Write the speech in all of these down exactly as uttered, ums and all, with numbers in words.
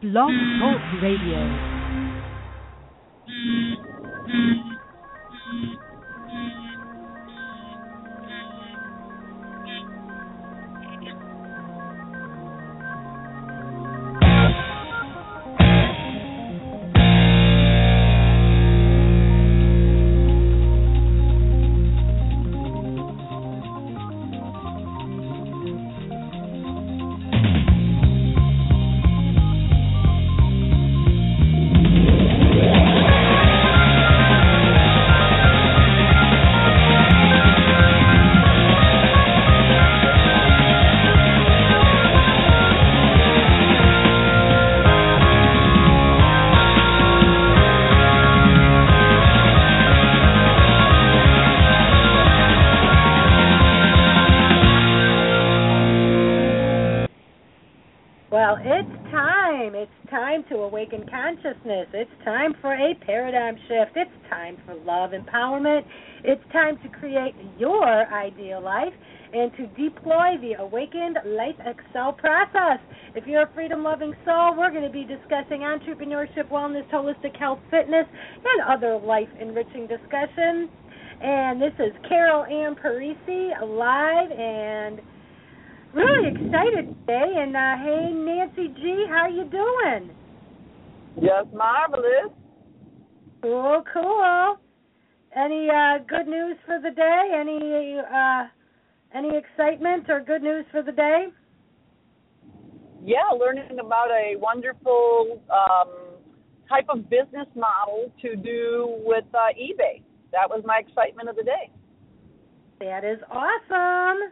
Blog Talk Radio. Awaken consciousness. It's time for a paradigm shift. It's time for love empowerment. It's time to create your ideal life and to deploy the Awakened Life Excel process. If you're a freedom-loving soul, we're going to be discussing entrepreneurship, wellness, holistic health, fitness, and other life-enriching discussions. And this is Carol Ann Parisi, live and really excited today. And uh, hey, Nancy G., how you doing? Just marvelous. Cool, cool. Any uh, good news for the day? Any uh, any excitement or good news for the day? Yeah, learning about a wonderful um, type of business model to do with uh, eBay. That was my excitement of the day. That is awesome.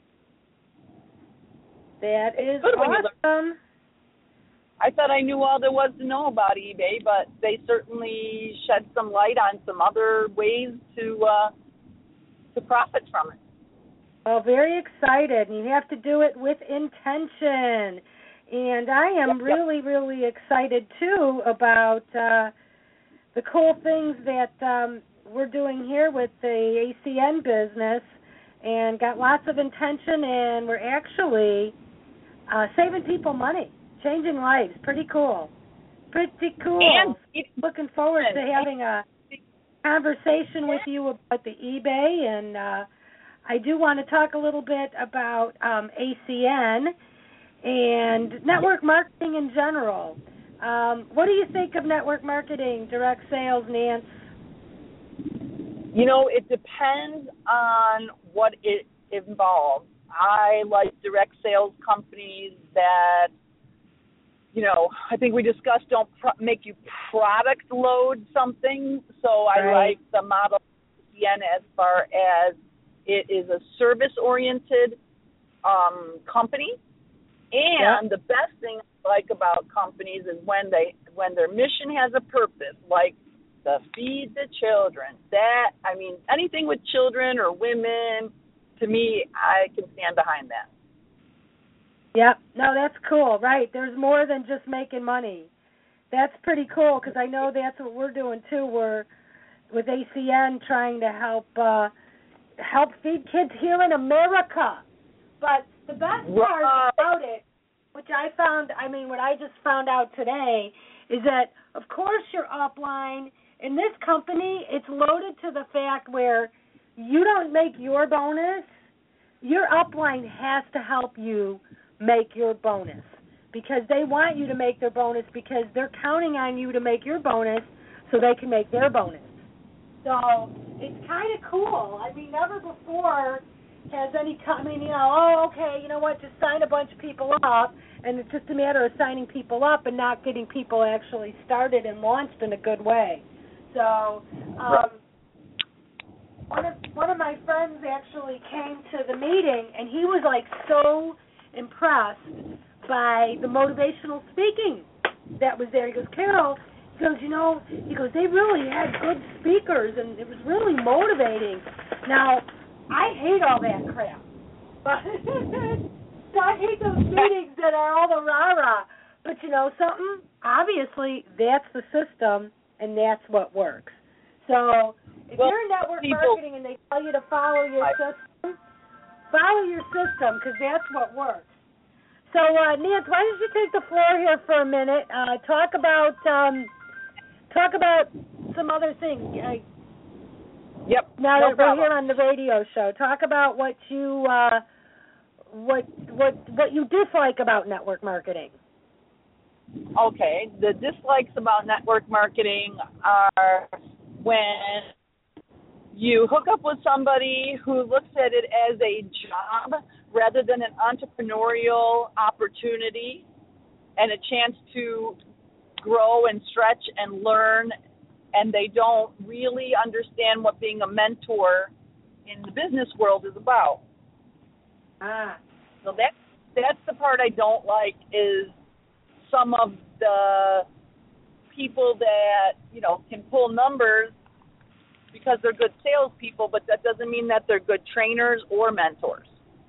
That is awesome. I thought I knew all there was to know about eBay, but they certainly shed some light on some other ways to uh, to profit from it. Well, very excited. You have to do it with intention. And I am yep, really, yep. really excited, too, about uh, the cool things that um, we're doing here with the A C N business, and got lots of intention, and we're actually uh, saving people money. Changing lives. Pretty cool. Pretty cool. And looking forward to having a conversation with you about the eBay. And uh, I do want to talk a little bit about um, A C N and network marketing in general. Um, what do you think of network marketing, direct sales, Nance? You know, it depends on what it involves. I like direct sales companies that, you know, I think we discussed don't pro- make you product load something. So I right. like the model again as far as it is a service-oriented um, company. And yep. the best thing I like about companies is when they when their mission has a purpose, like to feed the children. That, I mean, anything with children or women, to me, I can stand behind that. Yep. No, that's cool. Right. There's more than just making money. That's pretty cool because I know that's what we're doing too. We're with A C N trying to help uh, help feed kids here in America. But the best part about it, which I found, I mean, what I just found out today, is that of course your upline in this company, it's loaded to the fact where you don't make your bonus, your upline has to help you make your bonus because they want you to make their bonus because they're counting on you to make your bonus so they can make their bonus. So it's kind of cool. I mean, never before has any company, you know, oh, okay, you know what, just sign a bunch of people up, and it's just a matter of signing people up and not getting people actually started and launched in a good way. So um, one of one of my friends actually came to the meeting, and he was like so impressed by the motivational speaking that was there. He goes, Carol, he goes, you know, he goes, they really had good speakers, and it was really motivating. Now, I hate all that crap. But so I hate those meetings that are all the rah-rah. But you know something? Obviously, that's the system, and that's what works. So if well, you're in network people, marketing and they tell you to follow your I, system, follow your system because that's what works. So, uh, Nance, why don't you take the floor here for a minute? Uh, talk about um, talk about some other things. Uh, yep. Now no that problem. we're here on the radio show, talk about what you uh, what what what you dislike about network marketing. Okay, the dislikes about network marketing are when you hook up with somebody who looks at it as a job rather than an entrepreneurial opportunity and a chance to grow and stretch and learn, and they don't really understand what being a mentor in the business world is about. Ah. So that, that's the part I don't like, is some of the people that, you know, can pull numbers because they're good salespeople, but that doesn't mean that they're good trainers or mentors.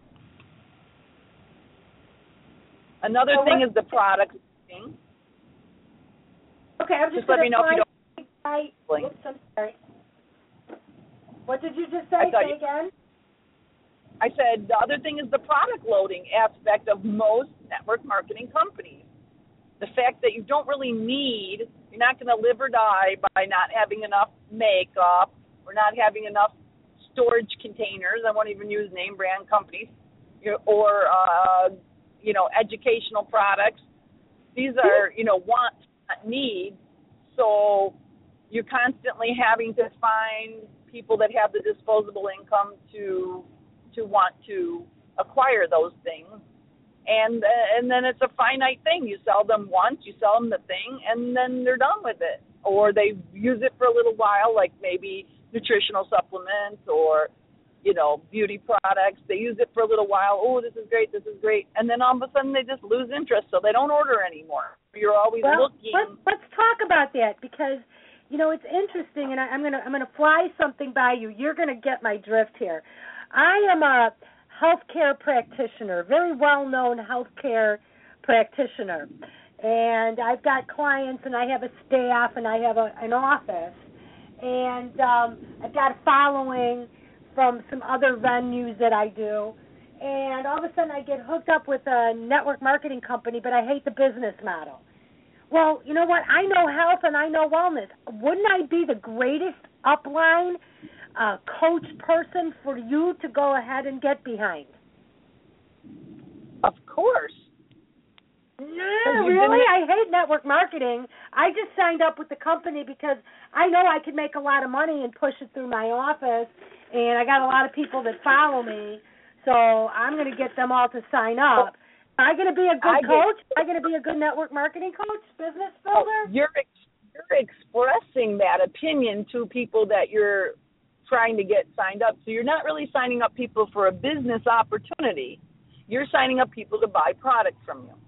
Another so thing is the product thing. Okay, I'm just, just let me know if you don't. I, oops, I'm sorry. What did you just say? Say you, again. I said the other thing is the product loading aspect of most network marketing companies. The fact that you don't really need, you're not going to live or die by not having enough makeup or not having enough storage containers. I won't even use name brand companies, or, uh, you know, educational products. These are, you know, wants, not needs. So you're constantly having to find people that have the disposable income to to want to acquire those things. And uh, and then it's a finite thing. You sell them once, you sell them the thing, and then they're done with it. Or they use it for a little while, like maybe nutritional supplements or, you know, beauty products. They use it for a little while. Oh, this is great, this is great. And then all of a sudden they just lose interest, so they don't order anymore. You're always well, looking. Let's, let's talk about that, because, you know, it's interesting, and I, I'm gonna I'm gonna fly something by you. You're gonna get my drift here. I am a healthcare practitioner, very well-known healthcare practitioner, and I've got clients, and I have a staff, and I have a, an office, and um, I've got a following from some other venues that I do, and all of a sudden I get hooked up with a network marketing company, but I hate the business model. Well, you know what? I know health and I know wellness. Wouldn't I be the greatest upline uh, coach person for you to go ahead and get behind? Of course. No, really? I hate network marketing. I just signed up with the company because I know I could make a lot of money and push it through my office, and I got a lot of people that follow me, so I'm going to get them all to sign up. Am I going to be a good I coach? Am I going to be a good network marketing coach, business builder? You're ex- you're expressing that opinion to people that you're trying to get signed up. So you're not really signing up people for a business opportunity. You're signing up people to buy products from you.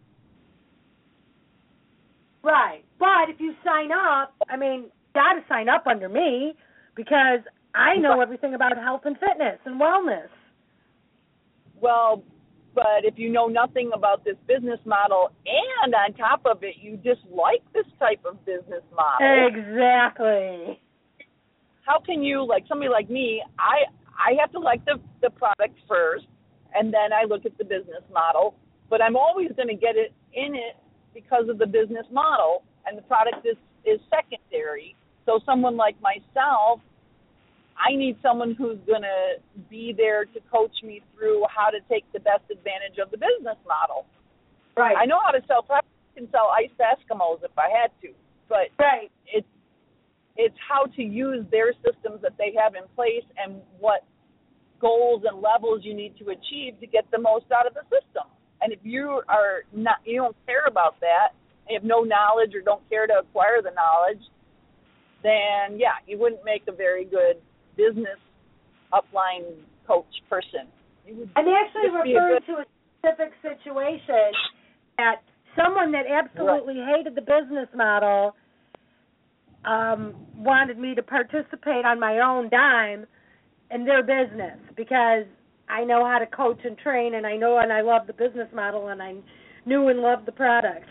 Right. But if you sign up, I mean, you got to sign up under me because I know everything about health and fitness and wellness. Well, but if you know nothing about this business model and on top of it you dislike this type of business model. Exactly. How can you, like somebody like me, I I have to like the, the product first and then I look at the business model, but I'm always going to get it in it because of the business model, and the product is, is secondary. So someone like myself, I need someone who's going to be there to coach me through how to take the best advantage of the business model. Right. I know how to sell products. I can sell iced Eskimos if I had to, but right. it's it's how to use their systems that they have in place and what goals and levels you need to achieve to get the most out of the system. And if you are not, you don't care about that, you have no knowledge or don't care to acquire the knowledge, then yeah, you wouldn't make a very good business upline coach person. I'm actually referring good... to a specific situation that someone that absolutely right. hated the business model um, wanted me to participate on my own dime in their business because I know how to coach and train, and I know and I love the business model, and I knew and loved the product.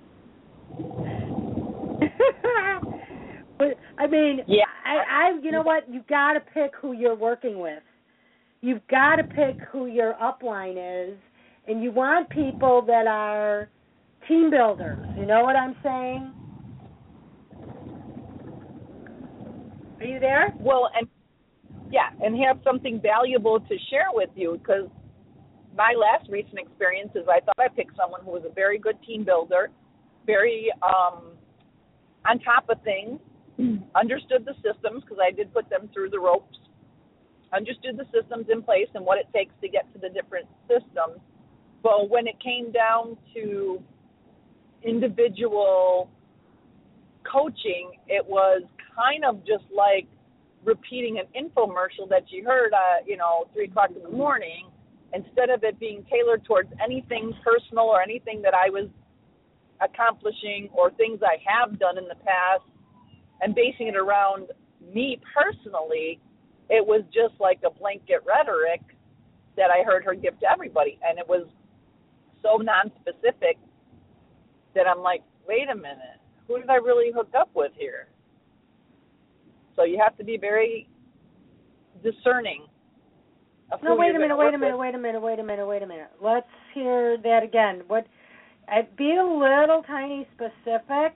But, I mean, yeah. I, I, you know what? You've got to pick who you're working with. You've got to pick who your upline is, and you want people that are team builders. You know what I'm saying? Are you there? Well, and yeah, and have something valuable to share with you, because my last recent experience is I thought I picked someone who was a very good team builder, very um, on top of things, understood the systems, because I did put them through the ropes, understood the systems in place and what it takes to get to the different systems. But when it came down to individual coaching, it was kind of just like repeating an infomercial that you heard, uh, you know, three o'clock in the morning, instead of it being tailored towards anything personal or anything that I was accomplishing or things I have done in the past, and basing it around me personally. It was just like a blanket rhetoric that I heard her give to everybody, and it was so non-specific that I'm like, wait a minute, who did I really hook up with here? So you have to be very discerning. No, wait a minute, wait a minute, wait a minute, wait a minute, wait a minute. Let's hear that again. What? Uh, be a little tiny specific.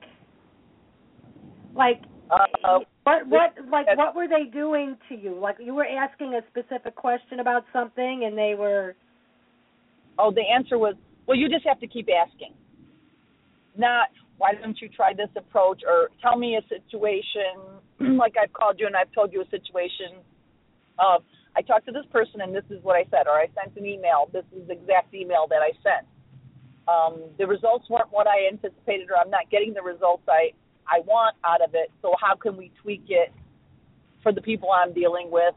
Like, uh, what, what, like, what were they doing to you? Like, you were asking a specific question about something, and they were. Oh, the answer was, well, you just have to keep asking. Not, why don't you try this approach, or tell me a situation, like I've called you and I've told you a situation of, I talked to this person and this is what I said, or I sent an email, this is the exact email that I sent. Um, the results weren't what I anticipated, or I'm not getting the results I, I want out of it, so how can we tweak it for the people I'm dealing with,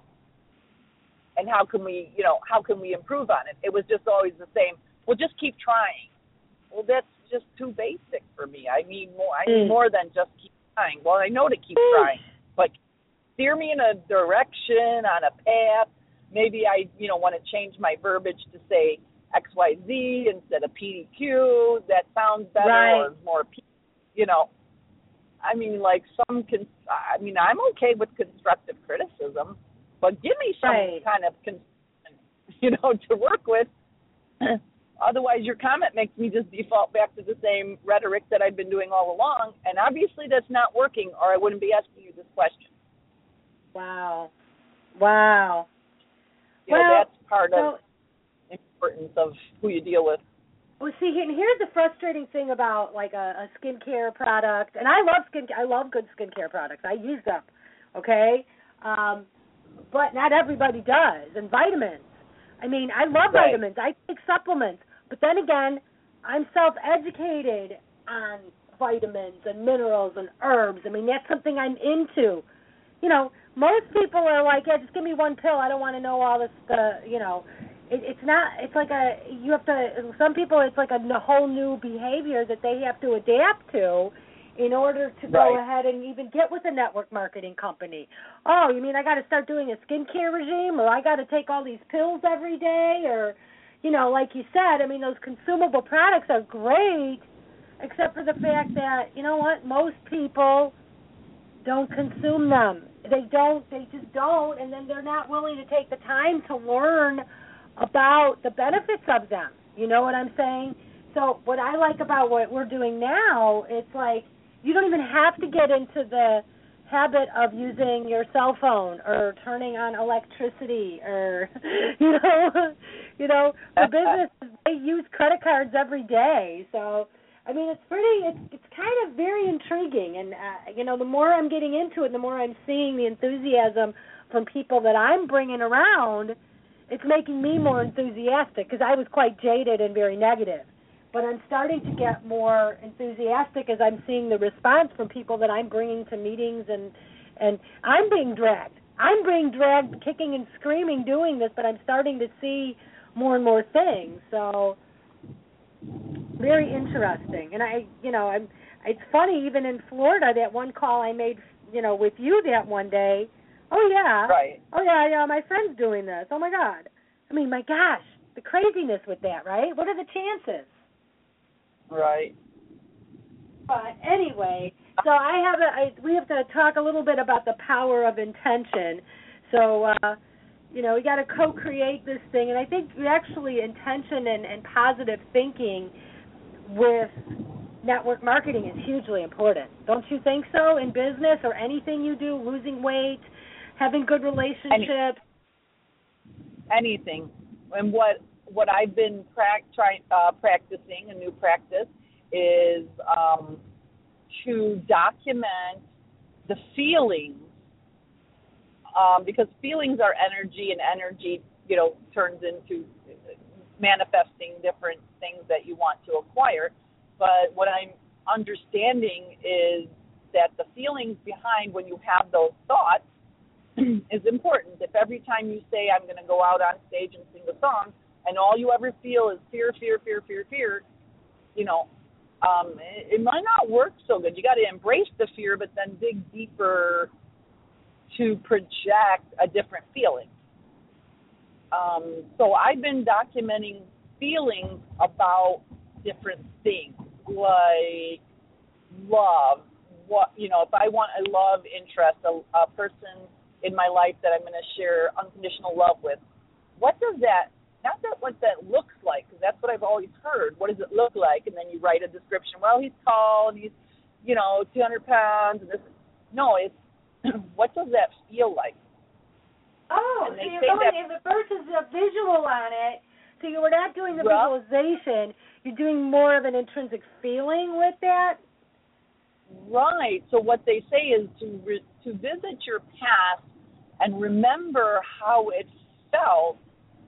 and how can we, you know, how can we improve on it? It was just always the same, well, just keep trying. Well, that's just too basic for me. I need more. I need more than just keep trying. Well, I know to keep trying, but steer me in a direction, on a path. Maybe I, you know, want to change my verbiage to say X Y Z instead of P D Q. That sounds better, right. Or more, you know. I mean, like some can. I mean, I'm okay with constructive criticism, but give me some right. kind of, you know, to work with. Otherwise, your comment makes me just default back to the same rhetoric that I've been doing all along, and obviously that's not working, or I wouldn't be asking you this question. Wow. Wow. You well, know, that's part so, of the importance of who you deal with. Well, see, and here's the frustrating thing about, like, a, a skincare product, and I love skin, I love good skincare products. I use them, okay? Um, but not everybody does, and vitamins. I mean, I love right. vitamins. I take supplements. But then again, I'm self-educated on vitamins and minerals and herbs. I mean, that's something I'm into. You know, most people are like, yeah, just give me one pill. I don't want to know all this, uh, you know. It, it's not, it's like a, you have to, some people, it's like a whole new behavior that they have to adapt to in order to go right. ahead and even get with a network marketing company. Oh, you mean I got to start doing a skincare regime, or I got to take all these pills every day, or, you know, like you said, I mean, those consumable products are great, except for the fact that, you know what, most people don't consume them. They don't, they just don't, and then they're not willing to take the time to learn about the benefits of them. You know what I'm saying? So what I like about what we're doing now, it's like, you don't even have to get into the habit of using your cell phone or turning on electricity, or you know, you know, for business they use credit cards every day. So I mean, it's pretty, it's it's kind of very intriguing, and uh, you know, the more I'm getting into it, the more I'm seeing the enthusiasm from people that I'm bringing around. It's making me more enthusiastic, because I was quite jaded and very negative. But I'm starting to get more enthusiastic as I'm seeing the response from people that I'm bringing to meetings, and and I'm being dragged. I'm being dragged, kicking and screaming, doing this, but I'm starting to see more and more things. So very interesting. And I, you know, I'm. It's funny, even in Florida, that one call I made, you know, with you that one day. Oh yeah. Right. Oh yeah, yeah. My friend's doing this. Oh my God. I mean, my gosh, the craziness with that, right? What are the chances? Right. But anyway, so I have a, I, we have to talk a little bit about the power of intention. So, uh, You know, we got to co-create this thing, and I think actually intention and, and positive thinking with network marketing is hugely important. Don't you think so in business or anything you do, losing weight, having good relationships? Any, anything. And what what I've been pra- trying, uh, practicing, a new practice, is um, to document the feelings, um, because feelings are energy, and energy, you know, turns into manifesting different things that you want to acquire. But what I'm understanding is that the feelings behind when you have those thoughts is important. If every time you say, I'm going to go out on stage and sing a song, and all you ever feel is fear, fear, fear, fear, fear, you know, um, it, it might not work so good. You got to embrace the fear, but then dig deeper to project a different feeling. Um, so I've been documenting feelings about different things, like love. What, you know, if I want a love interest, a, a person in my life that I'm going to share unconditional love with, what does that, not that what that looks like, because that's what I've always heard. What does it look like? And then you write a description. Well, he's tall, and he's, you know, two hundred pounds. And this. No, it's what does that feel like? Oh, so you're going, that, if versus a visual on it, so you were not doing the well, visualization, you're doing more of an intrinsic feeling with that? Right. So what they say is to re, to visit your past and remember how it felt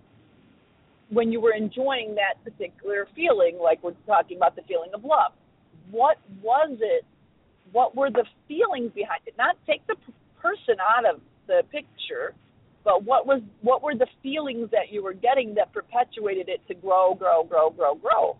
when you were enjoying that particular feeling, like we're talking about the feeling of love. What was it? What were the feelings behind it? Not take the person out of the picture, but what was what were the feelings that you were getting that perpetuated it to grow, grow, grow, grow, grow?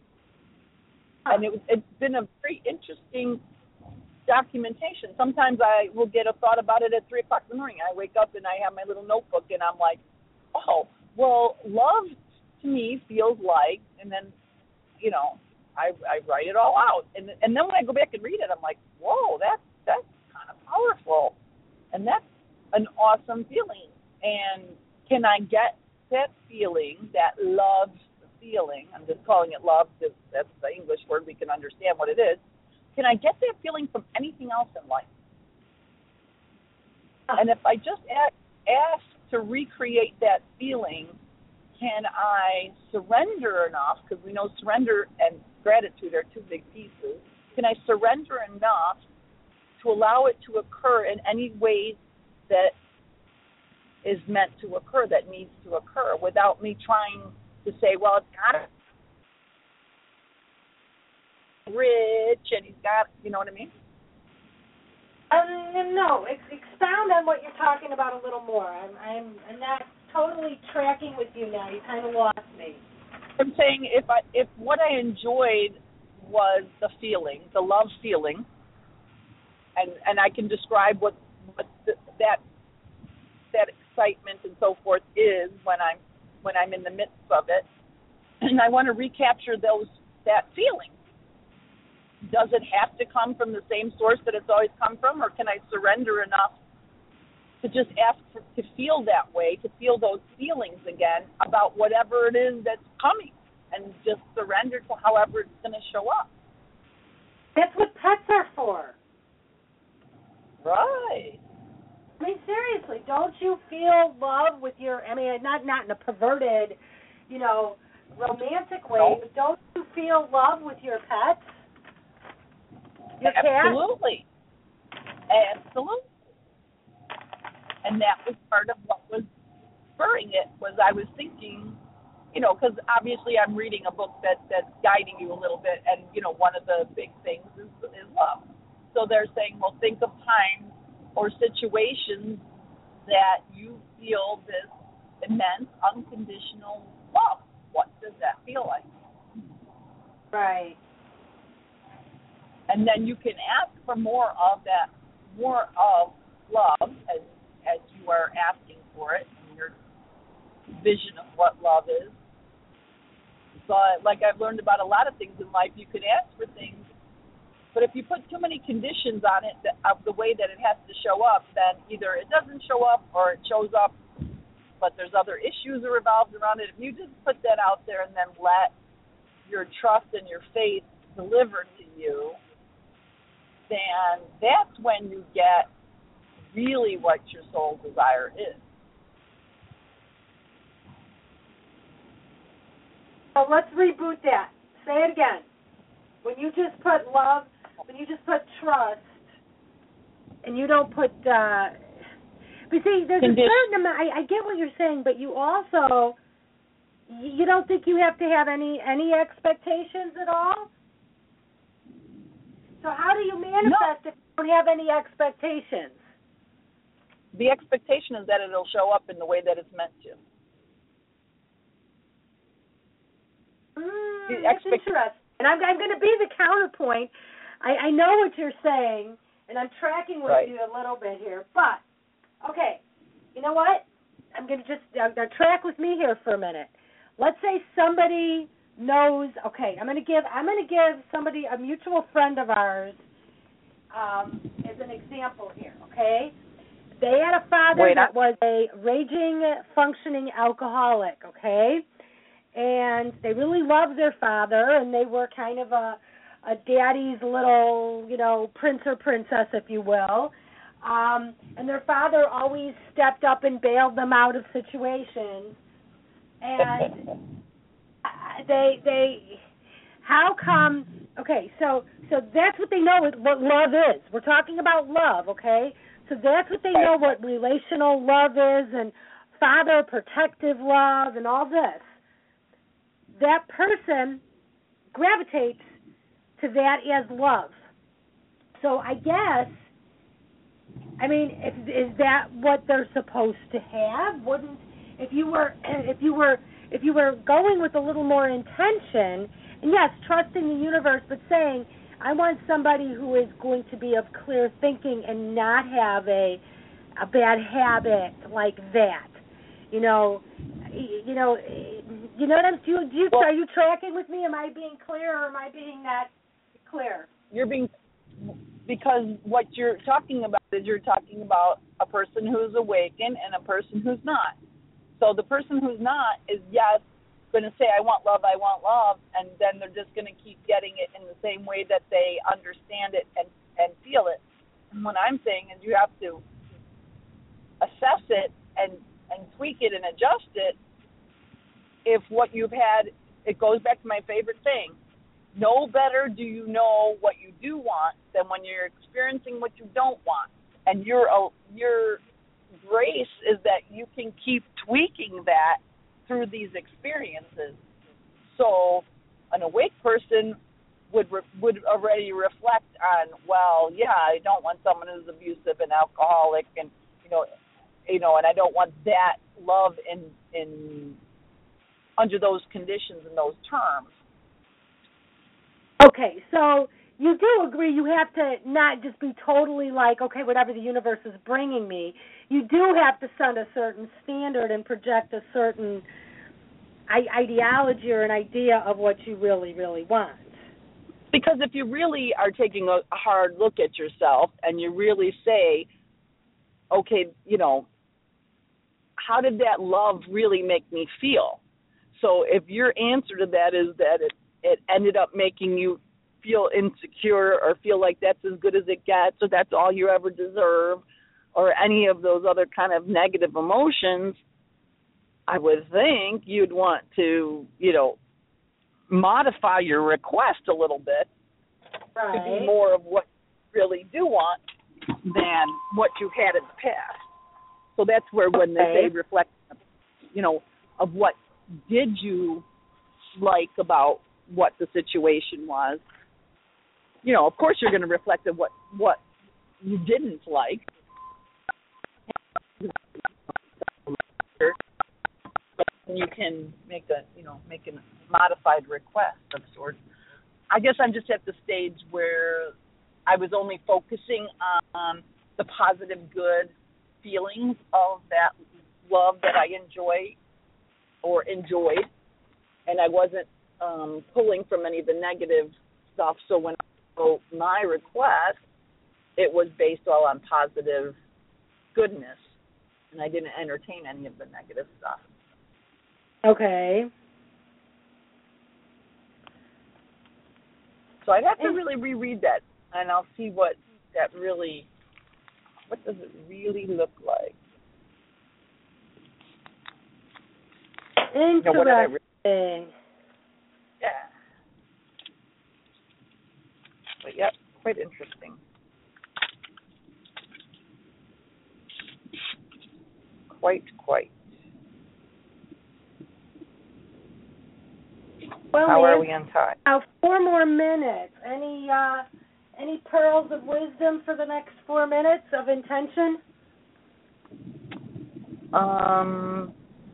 And it was, it's been a very interesting documentation. Sometimes I will get a thought about it at three o'clock in the morning. I wake up and I have my little notebook, and I'm like, oh, well, love to me feels like, and then, you know, I, I write it all out. And and then when I go back and read it, I'm like, whoa, that's, that's kind of powerful. And that's an awesome feeling. And can I get that feeling, that love feeling, I'm just calling it love because that's the English word, we can understand what it is. Can I get that feeling from anything else in life? And if I just ask, ask to recreate that feeling, can I surrender enough, because we know surrender and gratitude are two big pieces, can I surrender enough to allow it to occur in any way that is meant to occur, that needs to occur, without me trying to say, well, it's got to be rich, and he's got, you know what I mean? Um, no, expound on what you're talking about a little more. I'm, I'm, I'm not totally tracking with you now. You kind of lost me. I'm saying if I, if what I enjoyed was the feeling, the love feeling, and and I can describe what what the, that that excitement and so forth is when I'm when I'm in the midst of it, and I want to recapture those that feeling. Does it have to come from the same source that it's always come from, or can I surrender enough to just ask for, to feel that way, to feel those feelings again about whatever it is that's coming, and just surrender to however it's going to show up? That's what pets are for. Right. I mean, seriously, don't you feel love with your, I mean, not, not in a perverted, you know, romantic way, no. But don't you feel love with your pets? Your Absolutely. Cat? Absolutely. And that was part of what was spurring it, was I was thinking, you know, because obviously I'm reading a book that, that's guiding you a little bit, and, you know, one of the big things is, is love. So they're saying, well, think of times or situations that you feel this immense, unconditional love. What does that feel like? Right. And then you can ask for more of that, more of love as as you are asking for it in your vision of what love is. But like I've learned about a lot of things in life, you can ask for things, but if you put too many conditions on it that, of the way that it has to show up, then either it doesn't show up or it shows up but there's other issues that revolved around it. If you just put that out there and then let your trust and your faith deliver to you, then that's when you get really what your soul desire is. So let's reboot that. Say it again. When you just put love, when you just put trust, and you don't put, uh, but see, there's Condition. a certain amount, I, I get what you're saying, but you also, you don't think you have to have any, any expectations at all? So how do you manifest No. if you don't have any expectations? The expectation is that it'll show up in the way that it's meant to. Mm, The that's expect- interesting. And I'm, I'm going to be the counterpoint. I, I know what you're saying, and I'm tracking with Right. you a little bit here. But, okay, you know what? I'm going to just uh, uh, track with me here for a minute. Let's say somebody knows. Okay, I'm going to give. I'm going to give somebody, a mutual friend of ours, um, as an example here. Okay, they had a father Wait, that I- was a raging, functioning alcoholic. Okay. And they really loved their father, and they were kind of a, a daddy's little, you know, prince or princess, if you will. Um, and their father always stepped up and bailed them out of situations. And they, they, how come? Okay, so so that's what they know what love is. We're talking about love, okay? So that's what they know what relational love is, and father protective love, and all this. That person gravitates to that as love. So I guess, I mean, if, is that what they're supposed to have? Wouldn't if you were if you were if you were going with a little more intention, and yes, trusting the universe, but saying, I want somebody who is going to be of clear thinking and not have a a bad habit like that. You know, you know, you know what I'm. Do you, do you well, are you tracking with me? Am I being clear, or am I being not clear? You're being, because what you're talking about is you're talking about a person who's awakened and a person who's not. So the person who's not is, yes, going to say, I want love, I want love, and then they're just going to keep getting it in the same way that they understand it and, and feel it. And what I'm saying is you have to assess it and and tweak it and adjust it if what you've had, it goes back to my favorite thing. No better do you know what you do want than when you're experiencing what you don't want. And your your grace is that you can keep tweaking that through these experiences. So an awake person would re, would already reflect on, well, yeah, I don't want someone who's abusive and alcoholic, and you know, you know, and I don't want that love in in under those conditions and those terms. Okay, so you do agree you have to not just be totally like, okay, whatever the universe is bringing me. You do have to set a certain standard and project a certain ideology or an idea of what you really, really want. Because if you really are taking a hard look at yourself and you really say, okay, you know, how did that love really make me feel? So if your answer to that is that it, it ended up making you feel insecure or feel like that's as good as it gets or that's all you ever deserve or any of those other kind of negative emotions, I would think you'd want to, you know, modify your request a little bit right. to be more of what you really do want than what you had in the past. So that's where when they okay. say reflect, you know, of what did you like about what the situation was, you know, of course you're going to reflect on what, what you didn't like. You can make a, you know, make a modified request of sorts. I guess I'm just at the stage where I was only focusing on the positive, good feelings of that love that I enjoy or enjoyed, and I wasn't um, pulling from any of the negative stuff. So when I wrote my request, it was based all on positive goodness. and I didn't entertain any of the negative stuff. Okay. So I'd have to really reread that, and I'll see what that really, what does it really look like? Interesting. You know, what did I re- yeah. But yeah, quite interesting. Quite, quite. Well, How man, are we on time? Now, four more minutes. Any uh, any pearls of wisdom for the next four minutes of intention? Um,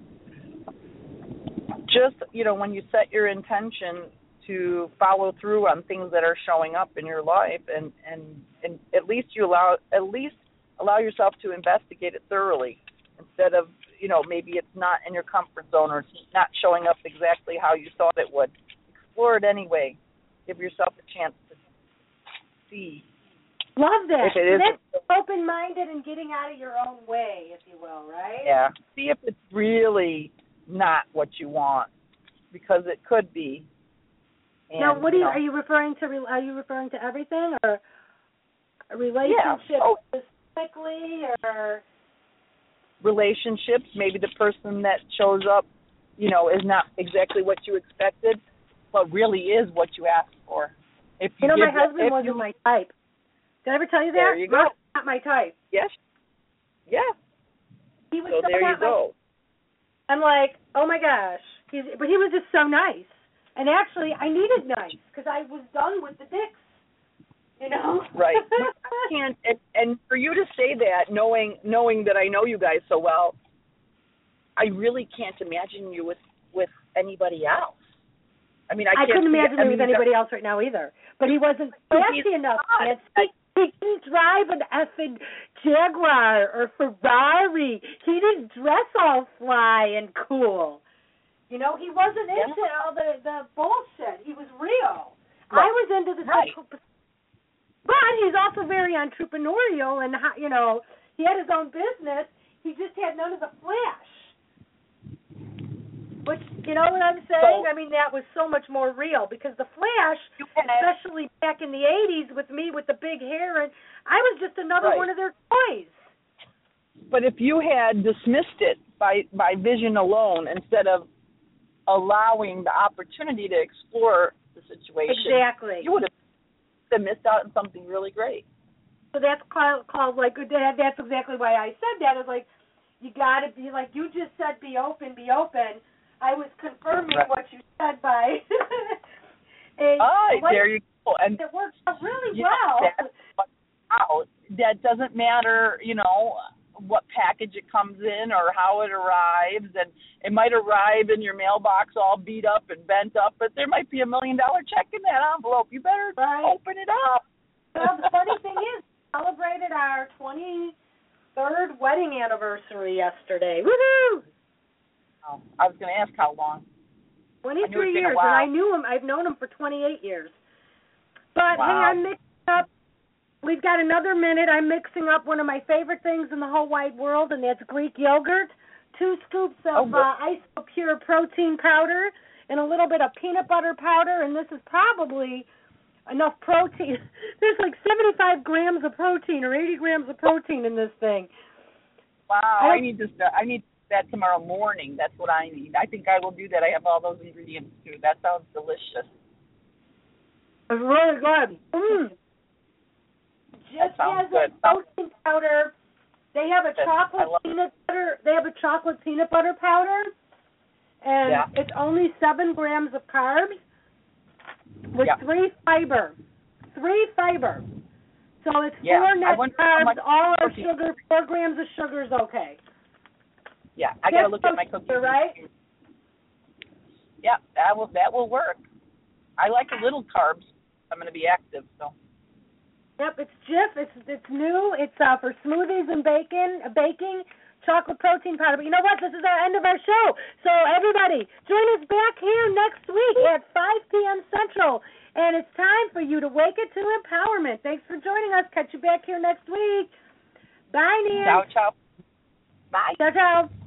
just, you know, when you set your intention to follow through on things that are showing up in your life, and, and, and at least you allow at least allow yourself to investigate it thoroughly, instead of, you know, maybe it's not in your comfort zone or it's not showing up exactly how you thought it would. Explore it anyway. Give yourself a chance to see. Love that. If it is, That's open-minded and getting out of your own way, if you will, right? Yeah. See if it's really not what you want, because it could be. And, now, what do you, you know, are you referring to? Are you referring to everything, or a relationship yeah. Oh. specifically, or relationships? Maybe the person that shows up, you know, is not exactly what you expected, but really is what you asked for. If you, you know, give my husband if wasn't you, my type. Did I ever tell you that? There you go. Not my type. Yes. Yeah. He was so so there you go. My, I'm like, oh my gosh. He's, but he was just so nice. And actually, I needed nice because I was done with the dicks. You know. Right. You can't. And, and for you to say that, knowing knowing that I know you guys so well, I really can't imagine you with with anybody else. I mean, I, I can't couldn't see, imagine I me mean, with anybody else right now either. But he wasn't fancy enough. Not. He, he didn't drive an effing Jaguar or Ferrari. He didn't dress all fly and cool. You know, he wasn't Yeah. into all the, the bullshit. He was real. Right. I was into the right. But he's also very entrepreneurial, and, you know, he had his own business. He just had none of the flash. Which, you know what I'm saying? So, I mean, that was so much more real, because the Flash, especially back in the eighties with me with the big hair, and I was just another right. one of their toys. But if you had dismissed it by, by vision alone instead of allowing the opportunity to explore the situation, exactly, you would have missed out on something really great. So that's called, called like, that's exactly why I said that. Is like, you got to be, like you just said, be open, be open. I was confirming right. what you said by. and oh, what, there you go. And it worked out really you well. Know, that's out. That doesn't matter, you know, what package it comes in or how it arrives, and it might arrive in your mailbox all beat up and bent up, but there might be a million dollar check in that envelope. You better right. open it up. Well, the funny thing is, we celebrated our twenty-third wedding anniversary yesterday. Woohoo! Oh, I was going to ask how long. twenty-three years, and I knew him. I've known him for twenty-eight years. But wow. hey, I'm mixing up. We've got another minute. I'm mixing up one of my favorite things in the whole wide world, and that's Greek yogurt. Two scoops of oh, uh, Isopure protein powder and a little bit of peanut butter powder, and this is probably enough protein. There's like seventy-five grams of protein or eighty grams of protein in this thing. Wow, I, I need to start. I need that tomorrow morning. That's what I need. I think I will do that. I have all those ingredients too. That sounds delicious. It's really good. Mm. Just sounds as good. a protein powder, they have a That's, chocolate peanut butter. They have a chocolate peanut butter powder, and yeah. it's only seven grams of carbs with yeah. three fiber. Three fiber. So it's yeah. four net carbs. All our protein. sugar. Four grams of sugar is okay. Yeah, I got to look at my cookies. Right? Yeah, that will that will work. I like a little carbs. I'm going to be active, so. Yep, it's Jif. It's it's new. It's uh, for smoothies and bacon, uh, baking, chocolate protein powder. But you know what? This is our end of our show. So everybody, join us back here next week at five p.m. Central. And it's time for you to wake it to empowerment. Thanks for joining us. Catch you back here next week. Bye, Nan. Ciao, ciao. Bye. Ciao, ciao.